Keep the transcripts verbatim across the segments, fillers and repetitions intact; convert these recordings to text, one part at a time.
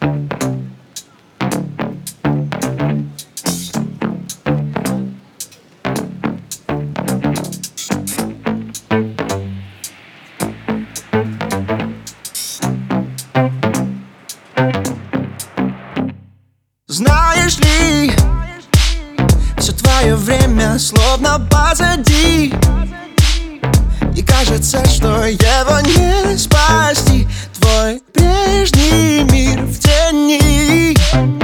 Знаешь ли, все твое время словно позади, и кажется, что его не спасти. Твой прежний мир в тени.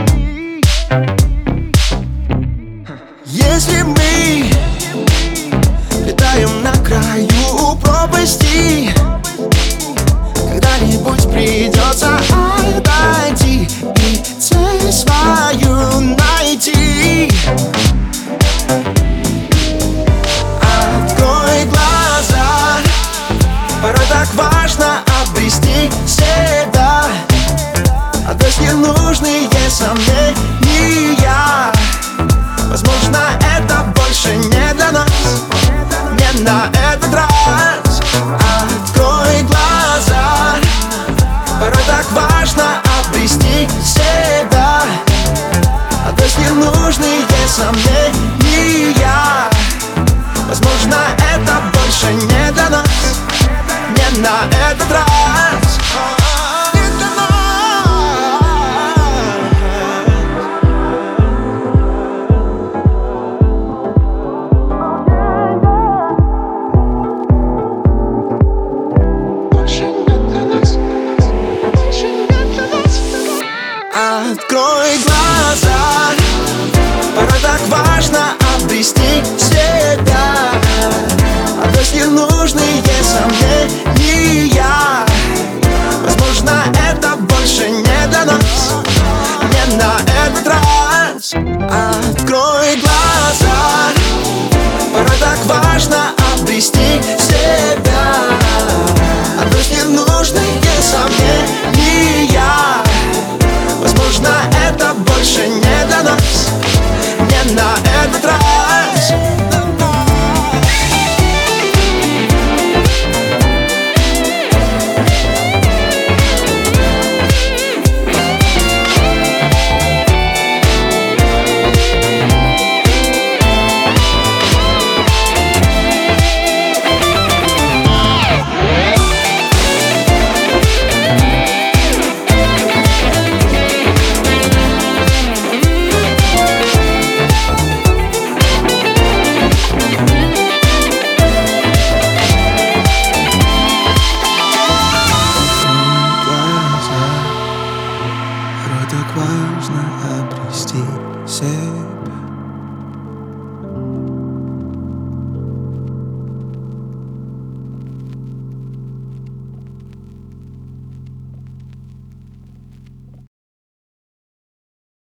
Если мы летаем на краю пропасти, когда-нибудь придется отойти и цель свою найти. Открой глаза, порой так важно обрести себя, отбрось ненужные сомнения. Возможно, это больше не для нас, не на этот раз. Открой глаза, порой так важно обрести себя, отбрось ненужные сомнения. Возможно, это больше не для нас, не на этот раз. Открой глаза, порой так важно обрести себя, отбрось ненужные сомнения. Возможно, это больше не для нас, не на этот раз. Открой глаза, порой так важно обрести себя, отбрось ненужные сомнения. Возможно, это больше не для нас, не на этот раз. Так важно обрести себя.